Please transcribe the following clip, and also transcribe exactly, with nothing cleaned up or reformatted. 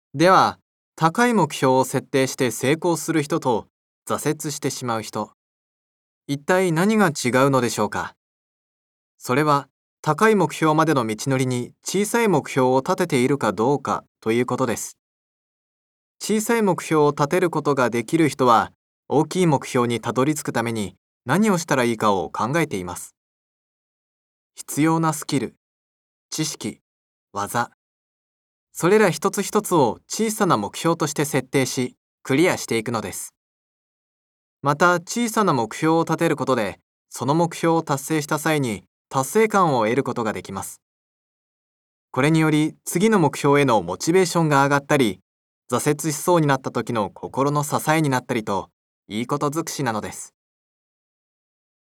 では、高い目標を設定して成功する人と挫折してしまう人、一体何が違うのでしょうか？それは、高い目標までの道のりに小さい目標を立てているかどうかということです。小さい目標を立てることができる人は、大きい目標にたどり着くために何をしたらいいかを考えています。必要なスキル、知識、技、それら一つ一つを小さな目標として設定し、クリアしていくのです。また、小さな目標を立てることで、その目標を達成した際に達成感を得ることができます。これにより、次の目標へのモチベーションが上がったり、挫折しそうになった時の心の支えになったりと、いいこと尽くしなのです。